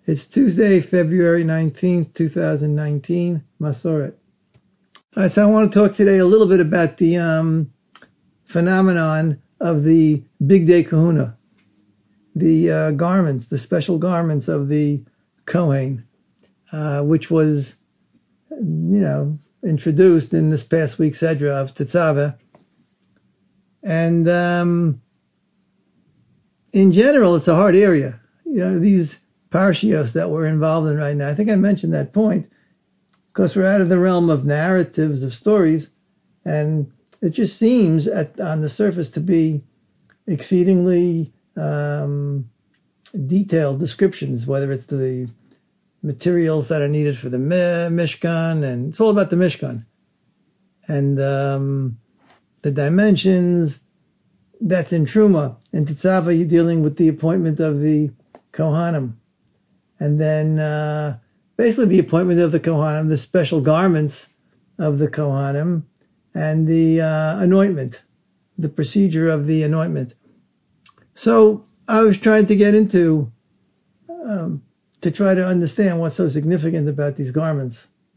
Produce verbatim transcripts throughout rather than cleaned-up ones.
It's Tuesday, February nineteenth, twenty nineteen, Masoret. All right, so I want to talk today a little bit about the um, phenomenon of the Bigdei Kehuna, the uh, garments, the special garments of the Kohen, uh, which was, you know, introduced in this past week's Sedra of Tetzaveh. And um, in general, it's a hard area. You know, these parshios that we're involved in right now, I think I mentioned that point, because we're out of the realm of narratives, of stories, and it just seems at, on the surface to be exceedingly um, detailed descriptions, whether it's the materials that are needed for the Mishkan, and it's all about the Mishkan, and um, the dimensions. That's in Truma. In Tetzaveh, you're dealing with the appointment of the Kohanim. And then uh, basically the appointment of the Kohanim, the special garments of the Kohanim, and the uh, anointment, the procedure of the anointment. So I was trying to get into, um, to try to understand what's so significant about these garments.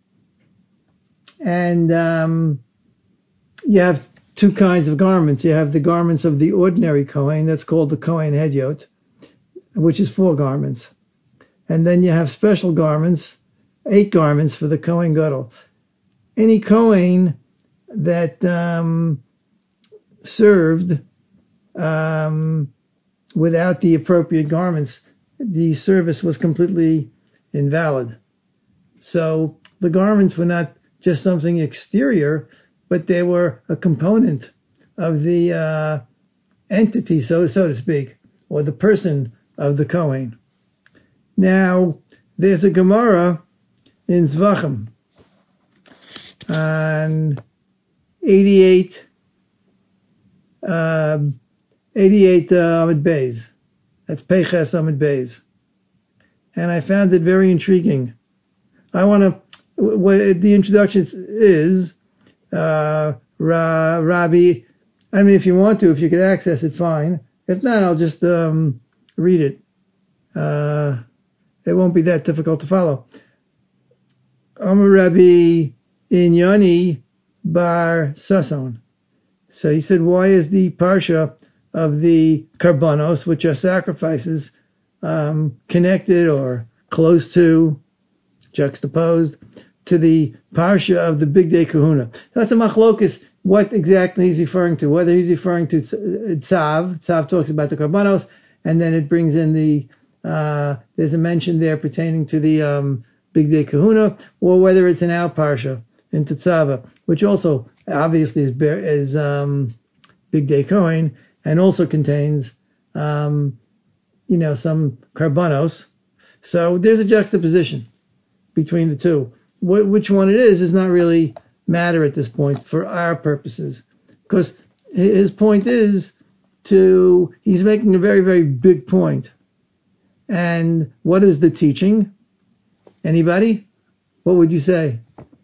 And um, you have two kinds of garments. You have the garments of the ordinary Kohen, that's called the Kohen Hedyot, which is four garments. And then you have special garments, eight garments for the Kohen Gadol. Any Kohen that um, served um, without the appropriate garments, the service was completely invalid. So the garments were not just something exterior, but they were a component of the uh, entity, so so to speak, or the person of the Kohen. Now, there's a Gemara in Zvachim on eighty-eight, uh, eighty-eight uh, Amud Beis. That's Peiches Amud Beis, and I found it very intriguing. I want to. What the introduction is. Uh, Ra, Rabbi, I mean, if you want to, if you could access it, fine. If not, I'll just um, read it. Uh, it won't be that difficult to follow. Amar Rabbi Inyani Bar Sason. So he said, why is the parsha of the karbanos, which are sacrifices, um, connected or close to, juxtaposed, to the parsha of the Bigdei Kehuna? That's a machlokus, what exactly he's referring to, whether he's referring to Tzav. Tzav talks about the Karbanos, and then it brings in the, uh, there's a mention there pertaining to the um, Bigdei Kehuna, or whether it's in our parsha, in Tetzaveh, which also obviously is, is um, Bigdei Kohen, and also contains, um, you know, some Karbanos. So there's a juxtaposition between the two. Which one it is is not really matter at this point for our purposes, because his point is to, he's making a very, very big point. And what is the teaching? Anybody? What would you say?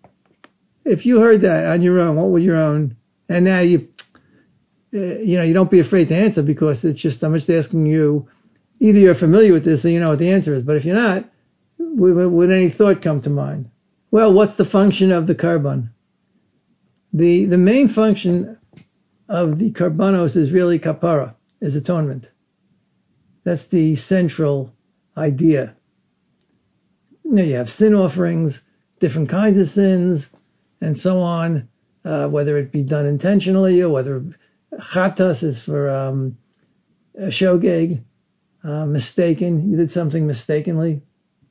If you heard that on your own, what would your own, and now you, you know, you don't be afraid to answer, because it's just, I'm just asking you, either you're familiar with this or you know what the answer is, but if you're not, would, would any thought come to mind? Well, what's the function of the karban? The the main function of the karbanos is really kapara, is atonement. That's the central idea. You know, you have sin offerings, different kinds of sins, and so on, uh, whether it be done intentionally or whether chatas is for um, shogeg, uh, mistaken, you did something mistakenly.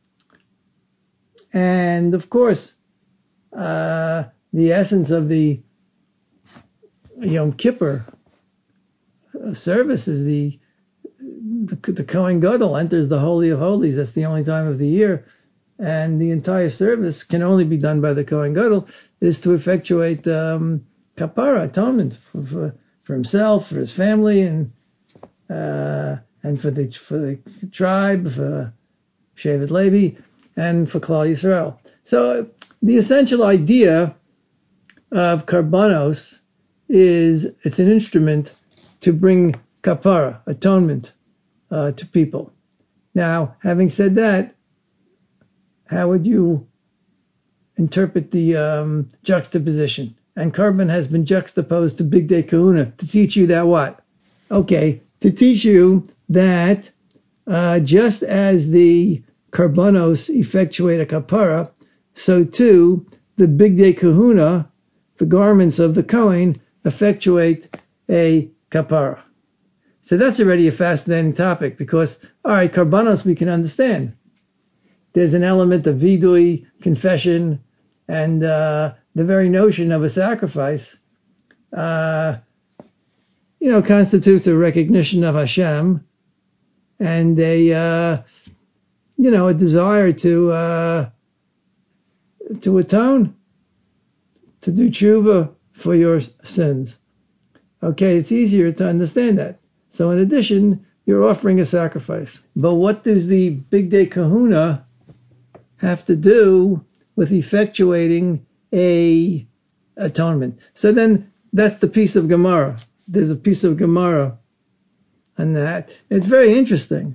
And of course, uh, the essence of the Yom Kippur service is the, the the Kohen Gadol enters the Holy of Holies. That's the only time of the year, and the entire service can only be done by the Kohen Gadol, is to effectuate um, kapara, atonement for, for for himself, for his family, and uh, and for the for the tribe, for Shevet Levi, and for Klal Yisrael. So the essential idea of karbanos is it's an instrument to bring kapara, atonement, uh, to people. Now, having said that, how would you interpret the um, juxtaposition? And Korban has been juxtaposed to Bigdei Kahuna to teach you that what? Okay, to teach you that uh, just as the Karbanos effectuate a kapara, so too the Bigdei Kahuna, the garments of the Kohen, effectuate a kapara. So that's already a fascinating topic because, all right, Karbanos we can understand. There's an element of vidui, confession, and uh, the very notion of a sacrifice, uh, you know, constitutes a recognition of Hashem and a, uh, you know, a desire to uh, to atone, to do tshuva for your sins. Okay, it's easier to understand that. So in addition, you're offering a sacrifice. But what does the Bigdei Kahuna have to do with effectuating a atonement? So then that's the piece of Gemara. There's a piece of Gemara on that. It's very interesting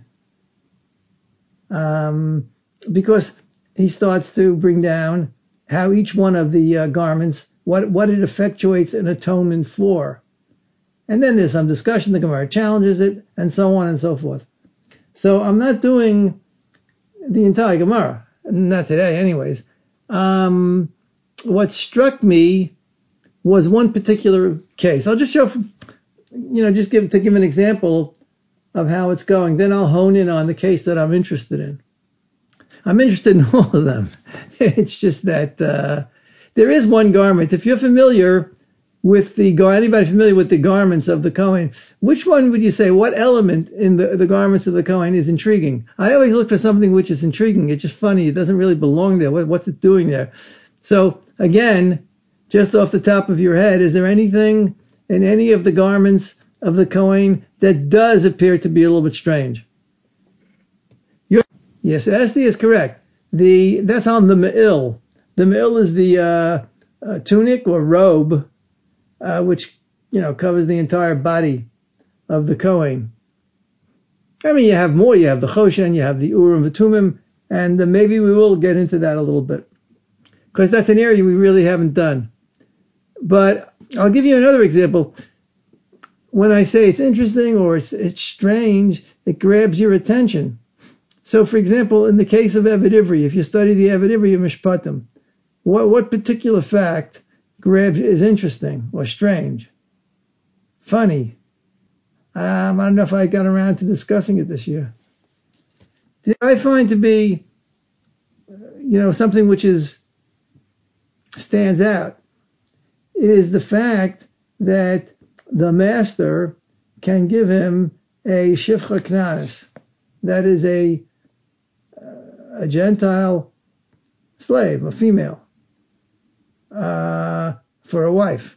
um, because he starts to bring down how each one of the uh, garments, what, what it effectuates an atonement for. And then there's some discussion, the Gemara challenges it, and so on and so forth. So I'm not doing the entire Gemara, not today anyways. Um, what struck me was one particular case. I'll just show, you know, just give to give an example of how it's going. Then I'll hone in on the case that I'm interested in. I'm interested in all of them. It's just that uh, there is one garment. If you're familiar with the anybody familiar with the garments of the Kohen, which one would you say, what element in the, the garments of the Kohen is intriguing? I always look for something which is intriguing. It's just funny. It doesn't really belong there. What, what's it doing there? So again, just off the top of your head, is there anything in any of the garments of the Kohen that does appear to be a little bit strange? You're, yes, Esty is correct. The that's on the Me'il. The Me'il is the uh, uh, tunic or robe, Uh, which, you know, covers the entire body of the Kohen. I mean, you have more. You have the Choshen, you have the Urim V'Tumim, and uh, maybe we will get into that a little bit, because that's an area we really haven't done. But I'll give you another example. When I say it's interesting or it's, it's strange, it grabs your attention. So, for example, in the case of Eved Ivri, if you study the Eved Ivri of Mishpatim, what, what particular fact grabs is interesting or strange, funny? Um, I don't know if I got around to discussing it this year. Did I find to be, you know, something which is stands out is the fact that the master can give him a shifcha knanis, that is a a Gentile slave, a female, uh, for a wife,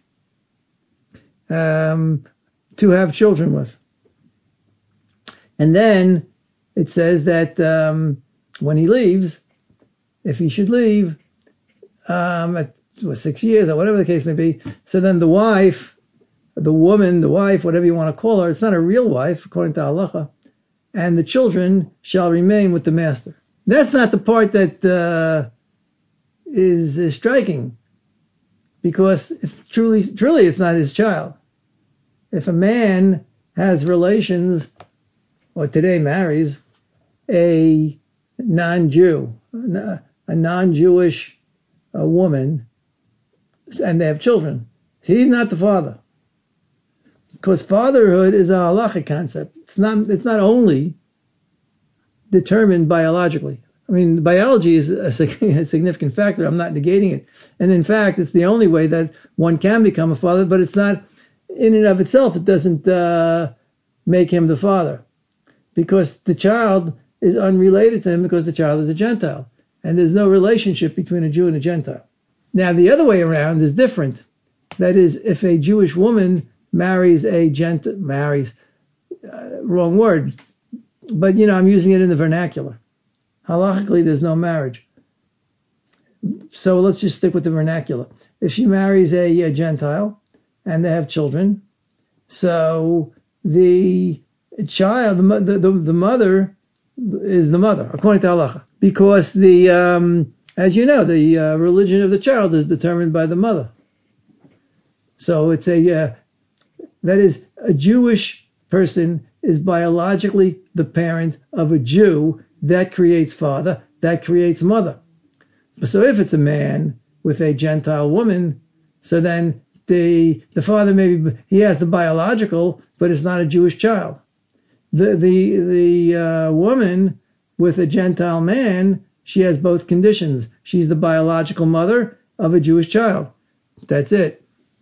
um, to have children with. And then it says that um, when he leaves, if he should leave, um, at well, six years or whatever the case may be, so then the wife, the woman, the wife, whatever you want to call her, it's not a real wife according to halacha, and the children shall remain with the master. That's not the part that uh, is, is striking, because it's truly, truly, it's not his child. If a man has relations, or today marries, a non-Jew, a non-Jewish a woman, and they have children, he's not the father, because fatherhood is a halachic concept. It's not. It's not only determined biologically. I mean, biology is a significant factor. I'm not negating it. And in fact, it's the only way that one can become a father, but it's not in and of itself. It doesn't uh, make him the father, because the child is unrelated to him, because the child is a Gentile. And there's no relationship between a Jew and a Gentile. Now, the other way around is different. That is, if a Jewish woman marries a Gentile, marries, uh, wrong word, but, you know, I'm using it in the vernacular. Halachically, there's no marriage. So let's just stick with the vernacular. If she marries a, a Gentile and they have children, so the child, the, the, the mother is the mother, according to halacha, because the um, as you know, the uh, religion of the child is determined by the mother. So it's a uh, that is a Jewish person is biologically the parent of a Jew. That creates father. That creates mother. So if it's a man with a Gentile woman, so then the the father maybe he has the biological, but it's not a Jewish child. The the the uh, woman with a Gentile man, she has both conditions. She's the biological mother of a Jewish child. That's it.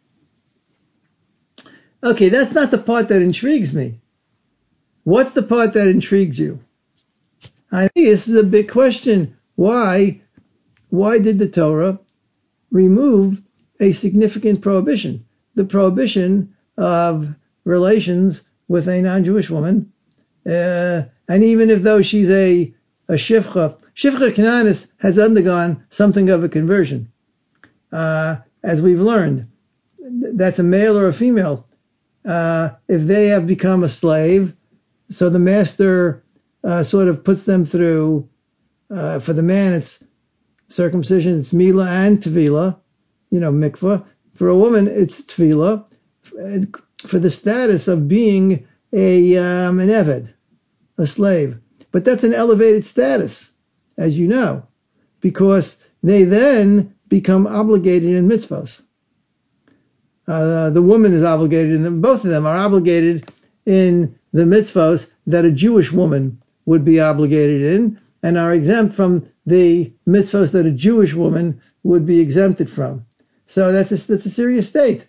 Okay, that's not the part that intrigues me. What's the part that intrigues you? I think this is a big question. Why, why did the Torah remove a significant prohibition? The prohibition of relations with a non-Jewish woman. Uh, and even if though she's a, a shifcha, shifcha kananis has undergone something of a conversion. Uh, as we've learned, that's a male or a female. Uh, if they have become a slave, so the master uh, sort of puts them through, uh, for the man it's circumcision, it's mila and tevila, you know, mikvah. For a woman it's tevila, for the status of being a um, an eved, a slave. But that's an elevated status, as you know, because they then become obligated in mitzvahs. Uh, the woman is obligated, and both of them are obligated in the mitzvahs that a Jewish woman would be obligated in, and are exempt from the mitzvahs that a Jewish woman would be exempted from. So that's a, that's a serious state.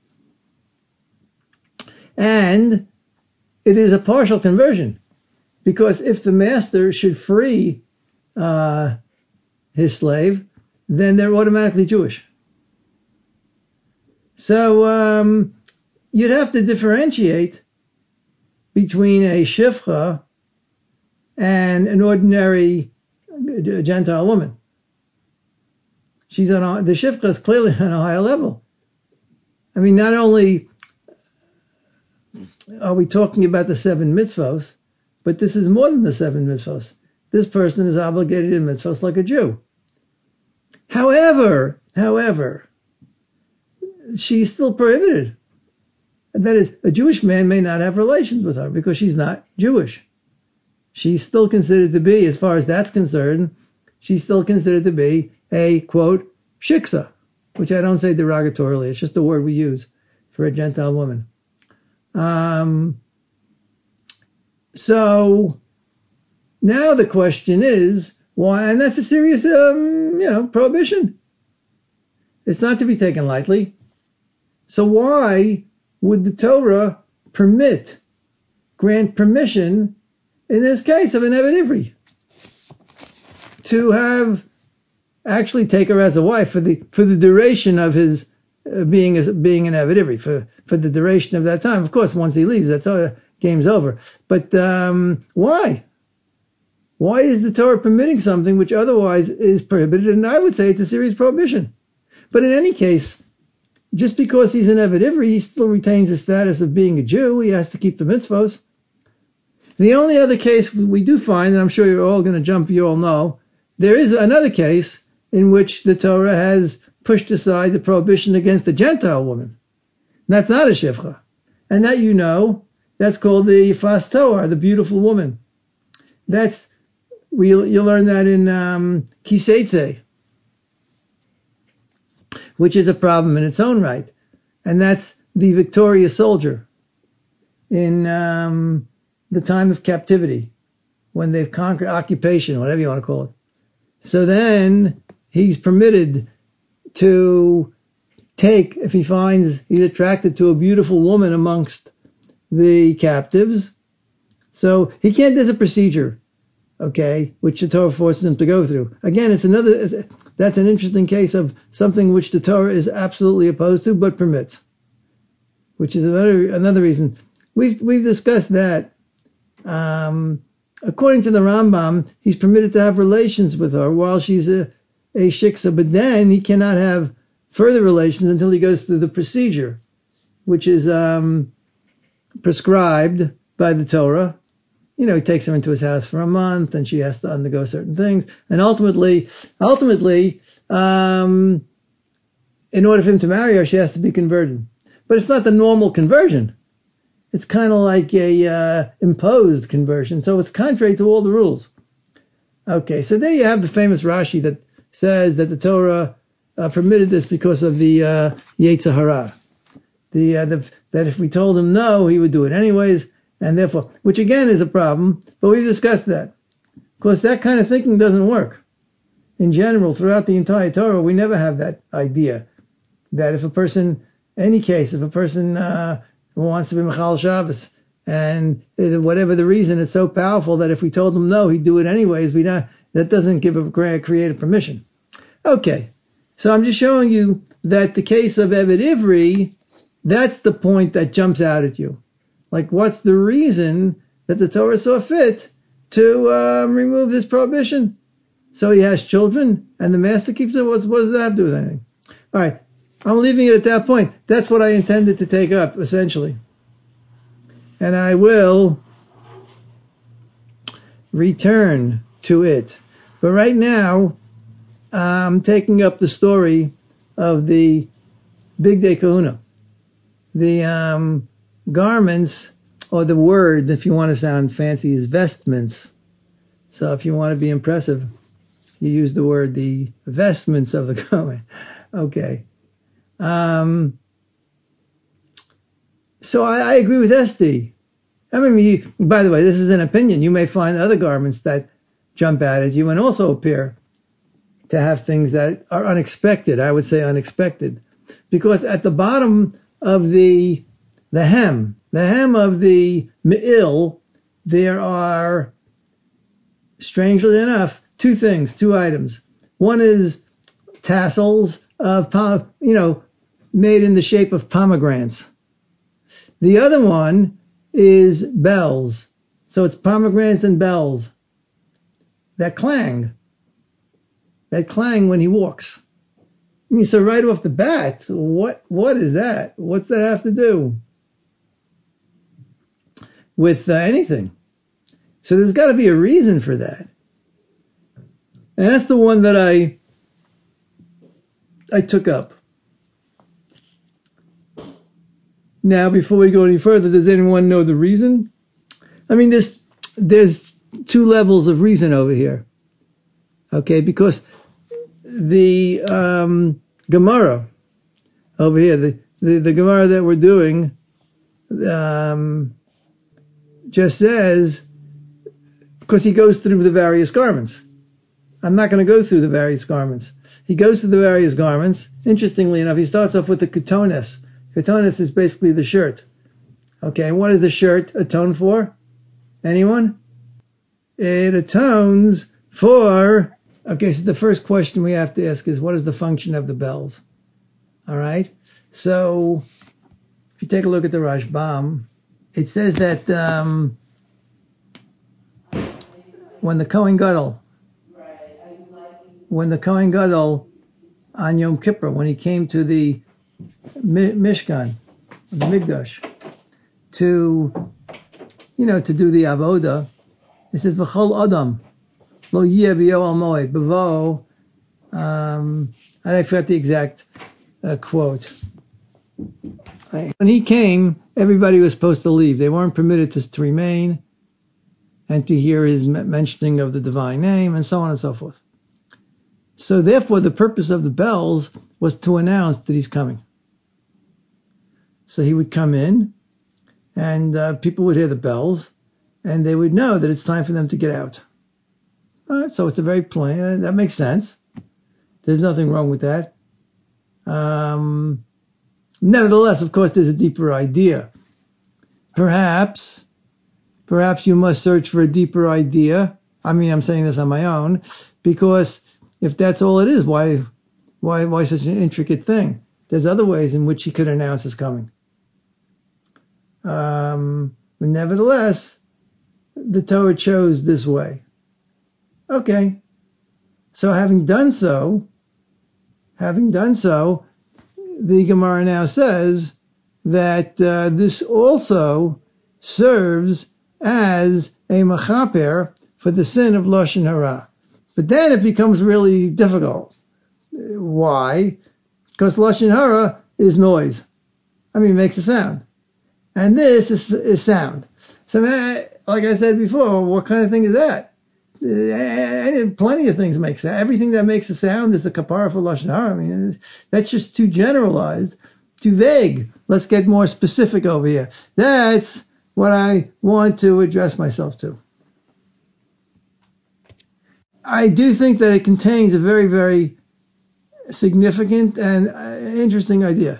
And it is a partial conversion, because if the master should free uh, his slave, then they're automatically Jewish. So um, you'd have to differentiate between a shifcha and an ordinary Gentile woman. She's on a, the shifcha is clearly on a higher level. I mean, not only are we talking about the seven mitzvos, but this is more than the seven mitzvos. This person is obligated in mitzvos like a Jew. However, however, she's still prohibited. And that is, a Jewish man may not have relations with her because she's not Jewish. She's still considered to be, as far as that's concerned, she's still considered to be a, quote, shiksa, which I don't say derogatorily. It's just a word we use for a Gentile woman. Um, so now the question is, why? And that's a serious, um, you know, prohibition. It's not to be taken lightly. So why would the Torah permit, grant permission, in this case of an Eved Ivri, to have actually take her as a wife for the for the duration of his uh, being as being an Eved Ivri, for for the duration of that time? Of course, once he leaves, that's all, game's over. But um, why? Why is the Torah permitting something which otherwise is prohibited? And I would say it's a serious prohibition. But in any case, just because he's an Eved Ivri, he still retains the status of being a Jew. He has to keep the mitzvos. The only other case we do find, and I'm sure you're all going to jump, you all know, there is another case in which the Torah has pushed aside the prohibition against the Gentile woman. That's not a shifcha. And that you know, that's called the Yifas Toar, the beautiful woman. That's, we, you'll learn that in um, Kiseitze, which is a problem in its own right. And that's the victorious soldier in um, the time of captivity, when they've conquered occupation, whatever you want to call it. So then he's permitted to take, if he finds he's attracted to a beautiful woman amongst the captives. So he can't, there's a procedure, okay, which the Torah forces him to go through. Again, it's another, that's an interesting case of something which the Torah is absolutely opposed to, but permits, which is another another reason. We've we've discussed that. Um, according to the Rambam, he's permitted to have relations with her while she's a, a shiksa, but then he cannot have further relations until he goes through the procedure, which is um, prescribed by the Torah, you know, he takes her into his house for a month, and she has to undergo certain things, and ultimately, ultimately, um, in order for him to marry her, she has to be converted. But it's not the normal conversion. It's kind of like a uh, imposed conversion, so it's contrary to all the rules. Okay, so there you have the famous Rashi that says that the Torah uh, permitted this because of the uh, Yetzer Hara. The, uh, the that if we told him no, he would do it anyways, and therefore, which again is a problem, but we've discussed that. Of course, that kind of thinking doesn't work. In general, throughout the entire Torah, we never have that idea that if a person, any case, if a person uh, wants to be Mechal Shabbos, and whatever the reason, it's so powerful that if we told him no, he'd do it anyways. We not that doesn't give a creative permission. Okay, so I'm just showing you that the case of Eved Ivri, that's the point that jumps out at you. Like, what's the reason that the Torah saw fit to um, remove this prohibition? So he has children, and the master keeps it. What, what does that have to do with anything? All right, I'm leaving it at that point. That's what I intended to take up, essentially. And I will return to it. But right now, I'm taking up the story of the Bigdei Kahuna. The um, garments, or the word, if you want to sound fancy, is vestments. So if you want to be impressive, you use the word, the vestments of the garment. Okay. Um, so I, I agree with Esty. I mean, you, by the way, this is an opinion. You may find other garments that jump out at you and also appear to have things that are unexpected. I would say unexpected. Because at the bottom of the the hem, the hem of the me'il, there are, strangely enough, two things, two items. One is tassels of, you know, made in the shape of pomegranates. The other one is bells. So it's pomegranates and bells that clang. That clang when he walks. I mean, so right off the bat, what what is that? What's that have to do with uh, anything? So there's got to be a reason for that. And that's the one that I I took up. Now, before we go any further, does anyone know the reason? I mean, there's there's two levels of reason over here. Okay, because the um, Gemara over here, the, the, the Gemara that we're doing, um, just says, because he goes through the various garments. I'm not going to go through the various garments. He goes through the various garments. Interestingly enough, he starts off with the ketones. Ketones is basically the shirt. Okay, and what does the shirt atone for? Anyone? It atones for... Okay, so the first question we have to ask is, what is the function of the bells? All right? So, if you take a look at the Rashbam, it says that um, when the Kohen Gadol, when the Kohen Gadol on Yom Kippur, when he came to the Mishkan, the Mikdash, to, you know, to do the Avodah, it says, V'chol Adam, Lo yeh b'yoel moed, b'vo, um, I forgot the exact uh, quote. When he came, everybody was supposed to leave. They weren't permitted to, to remain and to hear his mentioning of the divine name and so on and so forth. So therefore, the purpose of the bells was to announce that he's coming. So he would come in, and uh, people would hear the bells, and they would know that it's time for them to get out. All right, so it's a very plain, uh, that makes sense. There's nothing wrong with that. Um, nevertheless, of course, there's a deeper idea. Perhaps, perhaps you must search for a deeper idea. I mean, I'm saying this on my own, because if that's all it is, why, why, why such an intricate thing? There's other ways in which he could announce his coming. Um, but nevertheless, the Torah chose this way. Okay. So having done so, having done so, the Gemara now says that uh, this also serves as a mechaper for the sin of Lashon Hara. But then it becomes really difficult. Why? Because Lashon Hara is noise. I mean, it makes a sound. And this is, is sound. So, like I said before, what kind of thing is that? Uh, plenty of things make sound. Everything that makes a sound is a kapara for Lashon Hara. I mean, that's just too generalized, too vague. Let's get more specific over here. That's what I want to address myself to. I do think that it contains a very, very significant and interesting idea.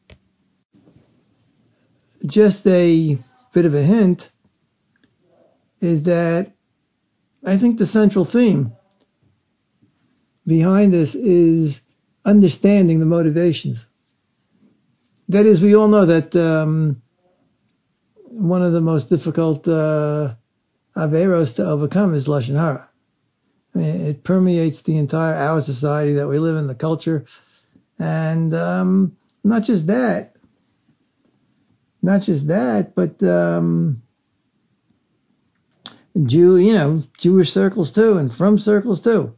Just a bit of a hint is that I think the central theme behind this is understanding the motivations. That is, we all know that um, one of the most difficult uh, averos to overcome is Lashon Hara. I mean, it permeates the entire our society that we live in, the culture, and um, not just that, not just that, but um, Jew, you know, Jewish circles too, and from circles too.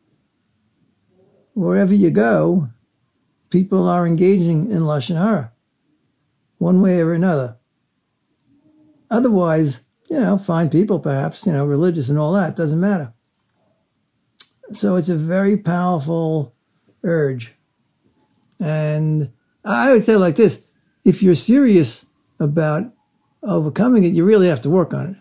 Wherever you go, people are engaging in Lashon Hara, one way or another. Otherwise, you know, fine people perhaps, you know, religious and all that, doesn't matter. So it's a very powerful urge. And I would say like this, if you're serious about overcoming it, you really have to work on it.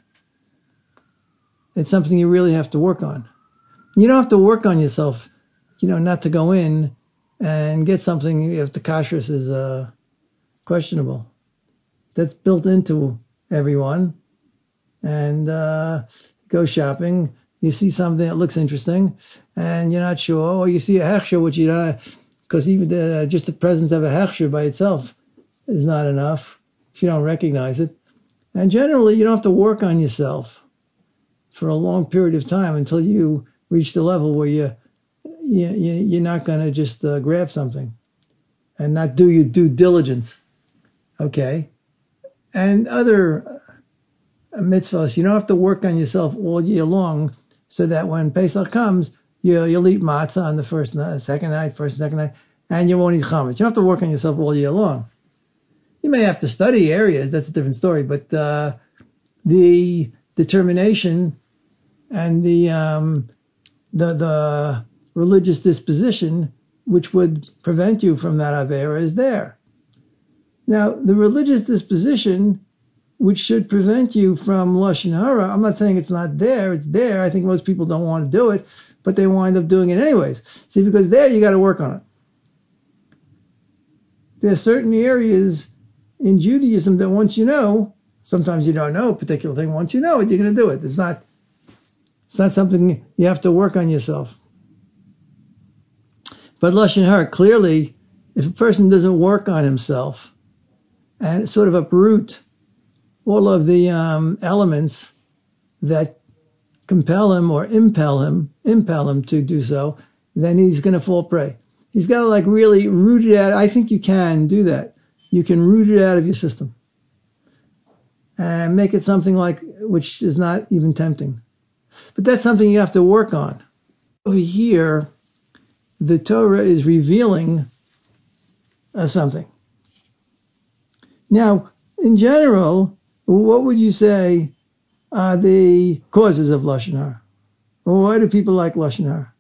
It's something you really have to work on. You don't have to work on yourself, you know, not to go in and get something if the kashrus is uh, questionable. That's built into everyone. And uh, go shopping, you see something that looks interesting, and you're not sure, or you see a hechsher, which you don't, because even the, just the presence of a hechsher by itself is not enough if you don't recognize it. And generally, you don't have to work on yourself for a long period of time until you reach the level where you, you, you you're not going to just uh, grab something and not do your due diligence. Okay? And other mitzvahs, you don't have to work on yourself all year long so that when Pesach comes, you, you'll eat matzah on the first night, second night, first and second night, and you won't eat chametz. You don't have to work on yourself all year long. You may have to study areas, that's a different story, but uh, the determination and the um, the the religious disposition which would prevent you from that avera is there. Now, the religious disposition which should prevent you from Lashon Hara, I'm not saying it's not there, it's there. I think most people don't want to do it, but they wind up doing it anyways. See, because there you got to work on it. There are certain areas in Judaism that once you know, sometimes you don't know a particular thing, once you know it, you're going to do it. It's not, it's not something you have to work on yourself. But Lashon Hara, clearly, if a person doesn't work on himself and sort of uproot all of the um, elements that compel him or impel him, impel him to do so, then he's going to fall prey. He's got to like really root it out. I think you can do that. You can root it out of your system and make it something like which is not even tempting. But that's something you have to work on. Over here, the Torah is revealing uh, something. Now, in general, what would you say are the causes of Lashon Hara? Or why do people like Lashon Hara?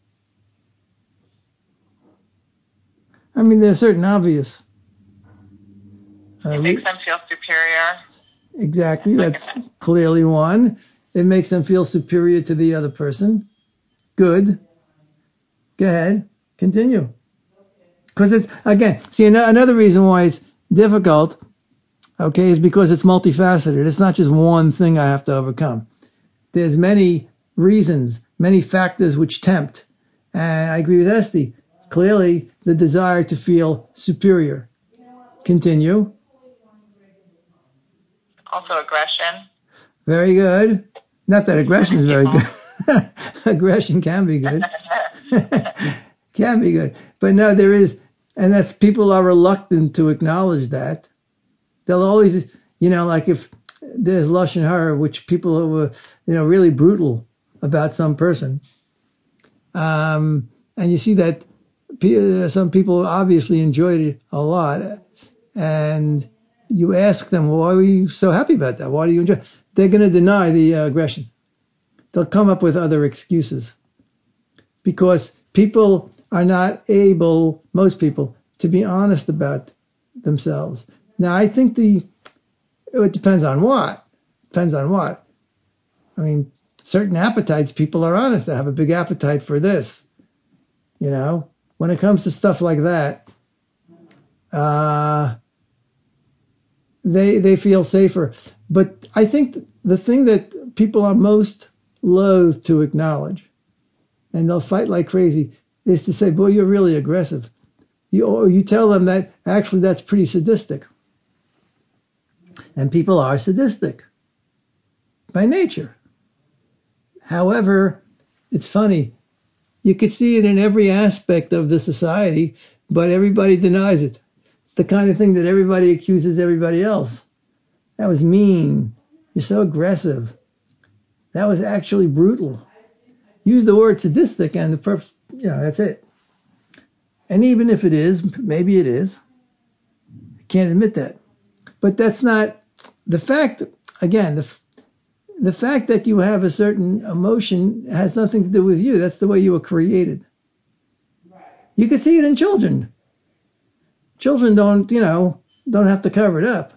I mean, there are certain obvious. Uh, it makes them feel superior. Exactly, that's clearly one. It makes them feel superior to the other person. Good. Go ahead. Continue. Because it's, again, see, another reason why it's difficult, okay, is because it's multifaceted. It's not just one thing I have to overcome. There's many reasons, many factors which tempt. And I agree with Esty. Clearly, the desire to feel superior. Continue. Also aggression. Very good. Not that aggression is very good. Aggression can be good. Can be good. But no, there is, and that's, people are reluctant to acknowledge that. They'll always, you know, like if there's Lashon Hara, which people were, you know, really brutal about some person. Um, and you see that some people obviously enjoyed it a lot. And you ask them, well, why are you so happy about that? Why do you enjoy it? They're going to deny the uh, aggression. They'll come up with other excuses. Because people are not able, most people, to be honest about themselves. Now, I think the it depends on what. Depends on what. I mean, certain appetites, people are honest. They have a big appetite for this. You know, when it comes to stuff like that, uh, they they feel safer. But I think the thing that people are most loath to acknowledge, and they'll fight like crazy, is to say, boy, you're really aggressive. You, or you tell them that actually that's pretty sadistic. And people are sadistic by nature. However, it's funny. You could see it in every aspect of the society, but everybody denies it. It's the kind of thing that everybody accuses everybody else. That was mean. You're so aggressive. That was actually brutal. Use the word sadistic and the perf- you know, that's it. And even if it is, maybe it is. I can't admit that. But that's not the fact. Again, the the fact that you have a certain emotion has nothing to do with you. That's the way you were created. You can see it in children. Children don't, you know, don't have to cover it up.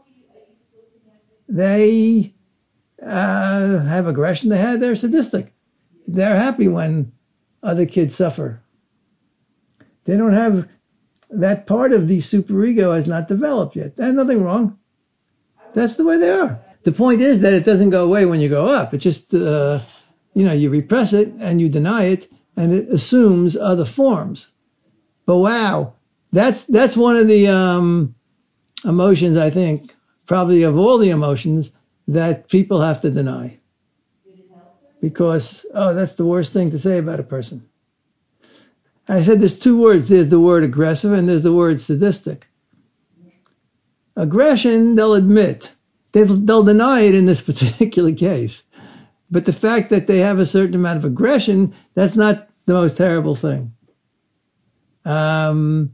They uh, have aggression. They have. They're sadistic. They're happy when other kids suffer. They don't have that part of the superego has not developed yet. There's nothing wrong. That's the way they are. The point is that it doesn't go away when you grow up. It just, uh, you know, you repress it and you deny it, and it assumes other forms. But wow, that's that's one of the um, emotions, I think, probably of all the emotions that people have to deny. Because, oh, that's the worst thing to say about a person. I said there's two words. There's the word aggressive and there's the word sadistic. Aggression, they'll admit. They'll, they'll deny it in this particular case. But the fact that they have a certain amount of aggression, that's not the most terrible thing. Um,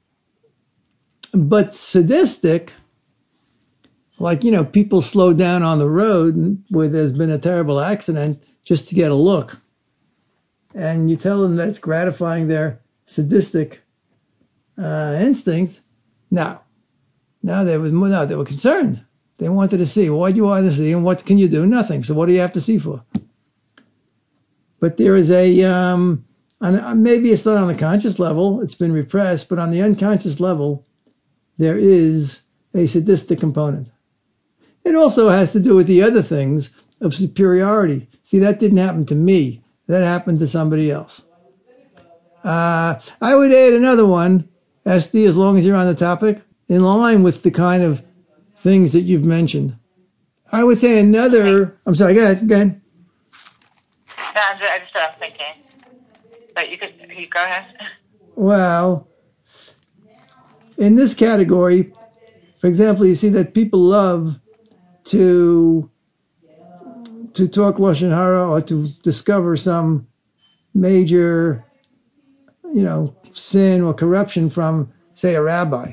but sadistic, like, you know, people slow down on the road where there's been a terrible accident just to get a look. And you tell them that's gratifying their sadistic uh, instincts. No. No, they were, no, they were concerned. They wanted to see. Well, what do you want to see? And what can you do? Nothing. So what do you have to see for? But there is a, um, on, maybe it's not on the conscious level. It's been repressed. But on the unconscious level, there is a sadistic component. It also has to do with the other things of superiority. See, that didn't happen to me. That happened to somebody else. Uh, I would add another one, S D, as long as you're on the topic, in line with the kind of things that you've mentioned. I would say another, I'm sorry, go ahead, go ahead. No, I just, I just said I'm thinking. But you could, you go ahead. Well, in this category, for example, you see that people love to to talk Lashon Hara or to discover some major, you know, sin or corruption from, say, a rabbi.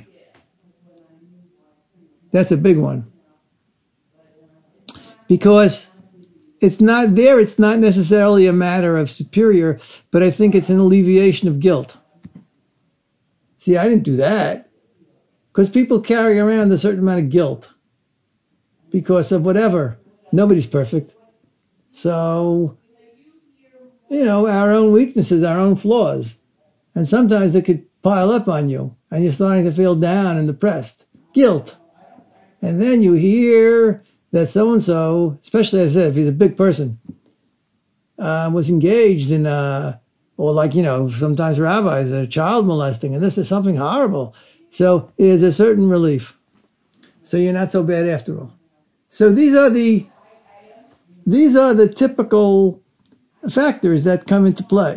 That's a big one. Because it's not there, it's not necessarily a matter of superior, but I think it's an alleviation of guilt. See, I didn't do that. Because people carry around a certain amount of guilt. Because of whatever. Nobody's perfect. So, you know, our own weaknesses, our own flaws. And sometimes it could pile up on you. And you're starting to feel down and depressed. Guilt. And then you hear that so-and-so, especially as I said, if he's a big person, uh, was engaged in, uh, or like, you know, sometimes rabbis are child molesting, and this is something horrible. So it is a certain relief. So you're not so bad after all. So these are the these are the typical factors that come into play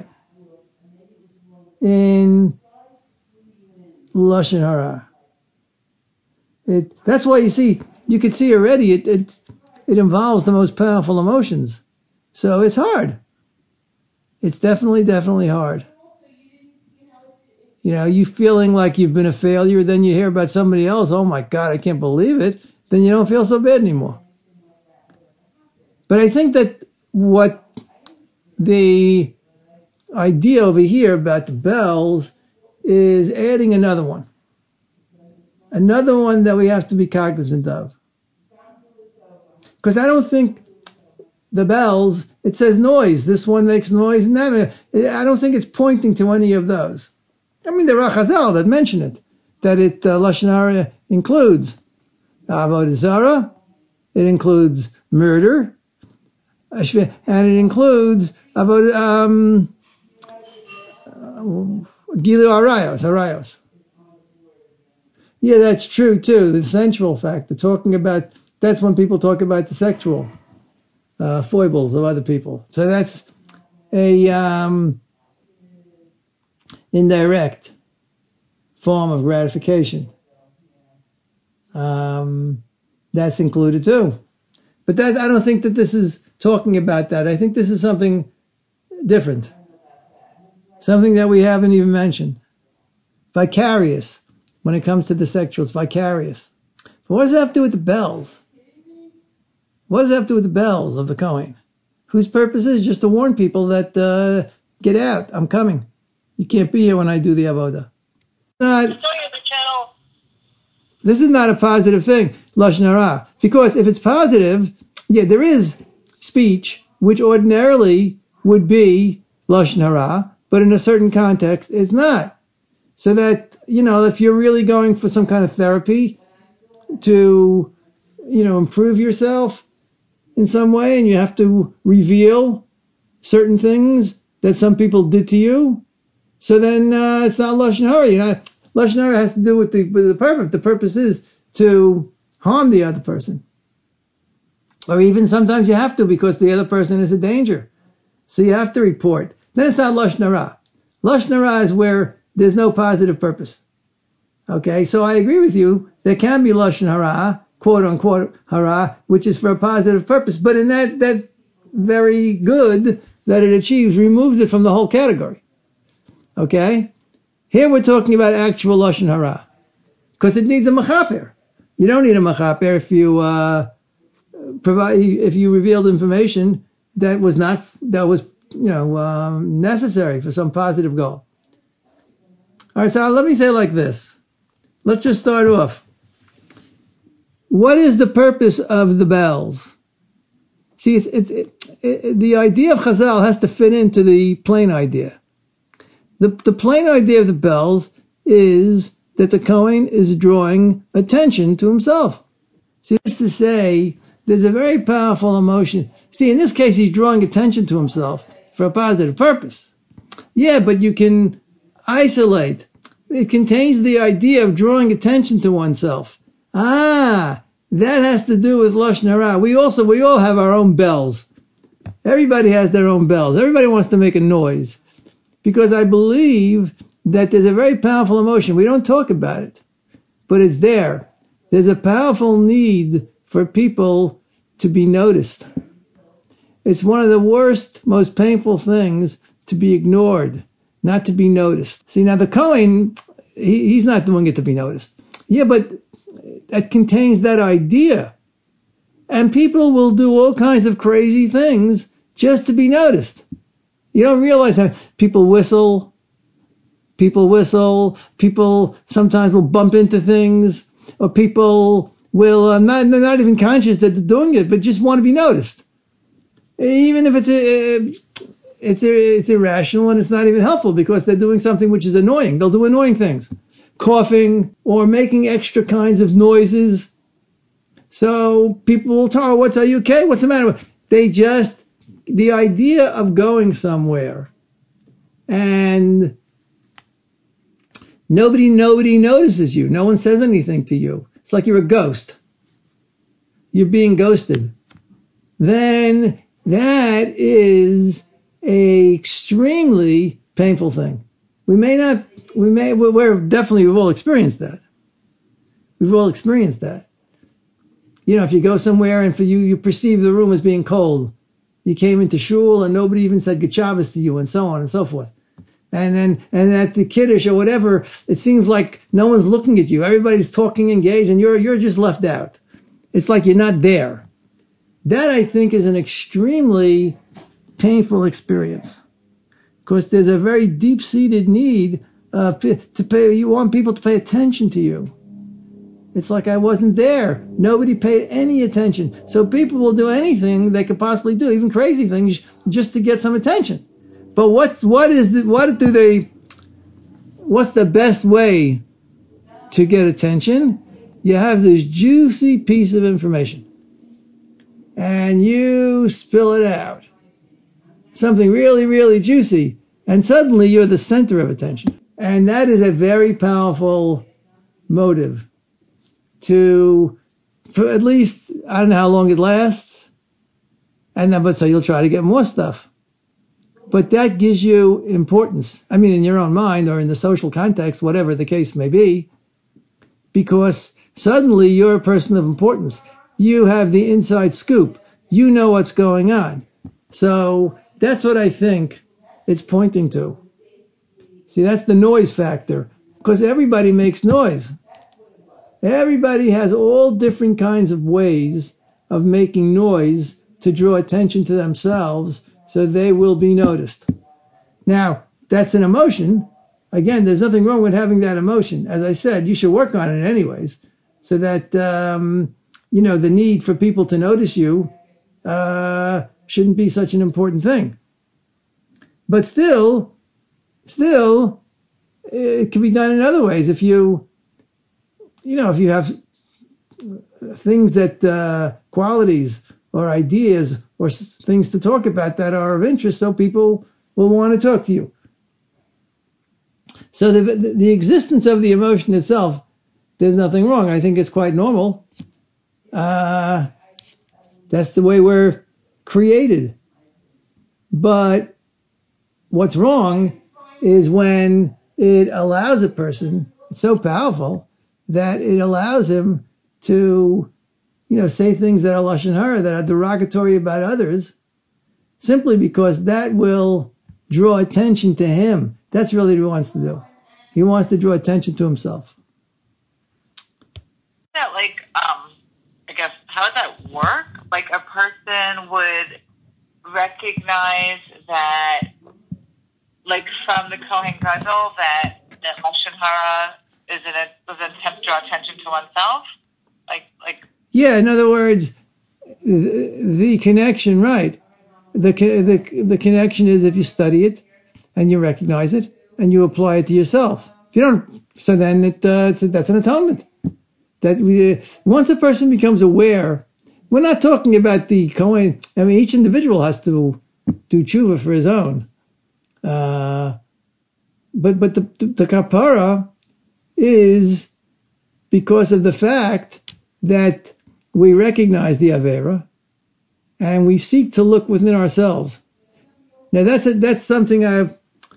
in Lashon Hara. It, that's why you see you could see already it, it, it involves the most powerful emotions. So it's hard. It's definitely, definitely hard. You know, you feeling like you've been a failure, then you hear about somebody else, oh my God, I can't believe it, then you don't feel so bad anymore. But I think that what the idea over here about the bells is adding another one. Another one that we have to be cognizant of. Because I don't think the bells, it says noise, this one makes noise, and that, I don't think it's pointing to any of those. I mean, there are Chazal that mention it, that it, uh, Lashon Hara includes Avodah Zarah, it includes murder, and it includes Avodah, um, Gilu Arayos, Arayos. Yeah, that's true too, the sensual factor, talking about, that's when people talk about the sexual uh, foibles of other people. So that's a, um, indirect form of gratification. Um, that's included too. But that, I don't think that this is talking about that. I think this is something different. Something that we haven't even mentioned. Vicarious. When it comes to the sexual, it's vicarious. But what does that have to do with the bells? What does that have to do with the bells of the Kohen? Whose purpose is just to warn people that, uh, get out, I'm coming. You can't be here when I do the avodah. Not, the channel. This is not a positive thing, Lashon Hara. Because if it's positive, yeah, there is speech which ordinarily would be Lashon Hara, but in a certain context, it's not. So that, you know, if you're really going for some kind of therapy to, you know, improve yourself in some way, and you have to reveal certain things that some people did to you, so then uh, it's not Lashon Hara. You know, Lashon Hara has to do with the, with the purpose. The purpose is to harm the other person. Or even sometimes you have to because the other person is a danger. So you have to report. Then it's not Lashon Hara. Lashon Hara is where there's no positive purpose. Okay, so I agree with you. There can be Lashon Hara, quote unquote Hara, which is for a positive purpose. But in that, that very good that it achieves removes it from the whole category. Okay? Here we're talking about actual Lashon Hara. Because it needs a mechaper. You don't need a mechaper if you, uh, provide, if you revealed information that was not, that was, you know, um, necessary for some positive goal. Alright, so let me say it like this. Let's just start off. What is the purpose of the bells? See, it's, it, it, it, the idea of Chazal has to fit into the plain idea. The, the plain idea of the bells is that the Kohen is drawing attention to himself. See, this is to say, there's a very powerful emotion. See, in this case, he's drawing attention to himself for a positive purpose. Yeah, but you can isolate. It contains the idea of drawing attention to oneself. Ah, that has to do with Lashon Hara. We also, we all have our own bells. Everybody has their own bells. Everybody wants to make a noise. Because I believe that there's a very powerful emotion. We don't talk about it, but it's there. There's a powerful need for people to be noticed. It's one of the worst, most painful things to be ignored, not to be noticed. See, now the Kohen, he, he's not doing it to be noticed. Yeah, but it contains that idea. And people will do all kinds of crazy things just to be noticed. You don't realize how people whistle, people whistle, people sometimes will bump into things, or people will, uh, not, they're not even conscious that they're doing it, but just want to be noticed. Even if it's a, it's a, it's irrational and it's not even helpful because they're doing something which is annoying. They'll do annoying things, coughing or making extra kinds of noises. So people will tell, oh, what's, are you okay? What's the matter? They just, the idea of going somewhere and nobody, nobody notices you. No one says anything to you. It's like you're a ghost. You're being ghosted. Then that is a extremely painful thing. We may not, we may, we're definitely, we've all experienced that. We've all experienced that. you know, if you go somewhere and for you, you perceive the room as being cold. You came into shul and nobody even said good Shabbos to you and so on and so forth. And then, and at the Kiddush or whatever, it seems like no one's looking at you. Everybody's talking, engaged, and you're, you're just left out. It's like you're not there. That, I think, is an extremely painful experience. Because there's a very deep-seated need uh, to pay, you want people to pay attention to you. It's like I wasn't there. Nobody paid any attention. So people will do anything they could possibly do, even crazy things, just to get some attention. But what's what is the, what do they? What's the best way to get attention? You have this juicy piece of information, and you spill it out, something really, really juicy, and suddenly you're the center of attention, and that is a very powerful motive. To, for at least, I don't know how long it lasts, and then, but so you'll try to get more stuff. But that gives you importance. I mean, in your own mind or in the social context, whatever the case may be, because suddenly you're a person of importance. You have the inside scoop. You know what's going on. So that's what I think it's pointing to. See, that's the noise factor, because everybody makes noise. Everybody has all different kinds of ways of making noise to draw attention to themselves so they will be noticed. Now, that's an emotion. Again, there's nothing wrong with having that emotion. As I said, you should work on it anyways, so that, um, you know, the need for people to notice you uh, shouldn't be such an important thing. But still, still, it can be done in other ways. If you You know, if you have things that, uh, qualities or ideas or s- things to talk about that are of interest, so people will want to talk to you. So the, the, the existence of the emotion itself, there's nothing wrong. I think it's quite normal. Uh, that's the way we're created. But what's wrong is when it allows a person, it's so powerful, that it allows him to, you know, say things that are lashon hara, that are derogatory about others, simply because that will draw attention to him. That's really what he wants to do. He wants to draw attention to himself. Yeah, like, um, I guess, how does that work? Like, a person would recognize that, like, from the Kohen Gadol, that, that lashon hara is it a, was an attempt to draw attention to oneself? Like, like. Yeah, in other words, the, the connection, right? The, the the connection is if you study it and you recognize it and you apply it to yourself. If you don't, so then it uh, it's, that's an atonement. That we once a person becomes aware, we're not talking about the Kohen. I mean, each individual has to do tshuva for his own. Uh, but but the the, the kapara is because of the fact that we recognize the Avera and we seek to look within ourselves. Now that's a, that's something I've,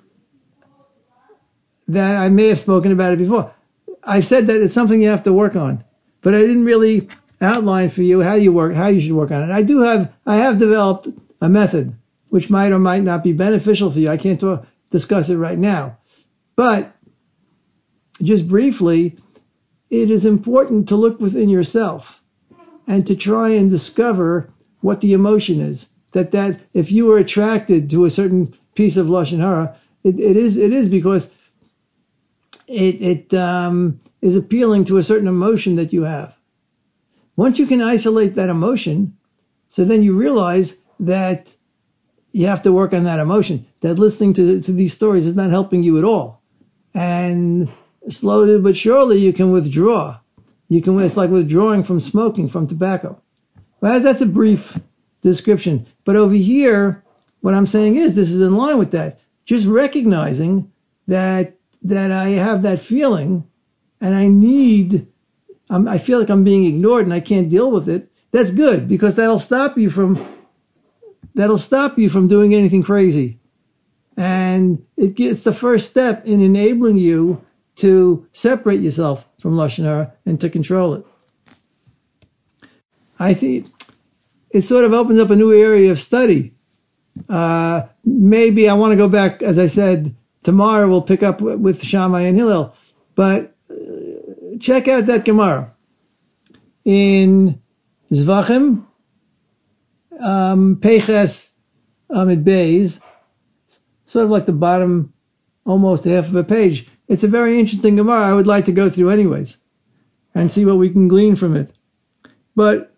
that I may have spoken about it before. I said that it's something you have to work on, but I didn't really outline for you how you work, how you should work on it. I do have, I have developed a method which might or might not be beneficial for you. I can't talk, discuss it right now, but just briefly, it is important to look within yourself and to try and discover what the emotion is. That that if you were attracted to a certain piece of lashon hara, it, it is it is because it it um, is appealing to a certain emotion that you have. Once you can isolate that emotion, so then you realize that you have to work on that emotion. That listening to to these stories is not helping you at all, and slowly but surely you can withdraw. You can, it's like withdrawing from smoking, from tobacco. Well, that's a brief description. But over here, what I'm saying is this is in line with that. Just recognizing that that I have that feeling and I need, I'm, I feel like I'm being ignored and I can't deal with it. That's good, because that'll stop you from, that'll stop you from doing anything crazy. And it gets the first step in enabling you to separate yourself from lashon hara and to control it. I think it sort of opens up a new area of study. Uh, maybe I want to go back, as I said, tomorrow we'll pick up with Shammai and Hillel, but uh, check out that Gemara in Zvachim, um, Peiches Amid Beis, sort of like the bottom, almost half of a page. It's a very interesting Gemara I would like to go through anyways and see what we can glean from it. But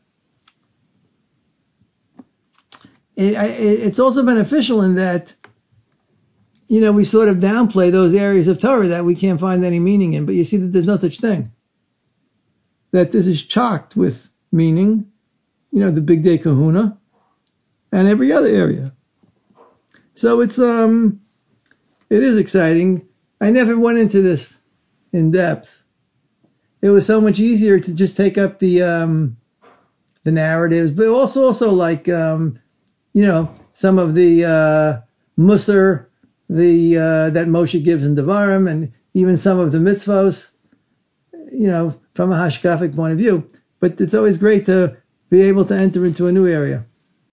it, it, it's also beneficial in that, you know, we sort of downplay those areas of Torah that we can't find any meaning in, but you see that there's no such thing. That this is chocked with meaning, you know, the Big Day Kahuna, and every other area. So it's, um, it is exciting. I never went into this in depth. It was so much easier to just take up the, um, the narratives, but also, also like, um, you know, some of the, uh, Musar, the, uh, that Moshe gives in Devarim, and even some of the mitzvos, you know, from a hashkafic point of view. But it's always great to be able to enter into a new area.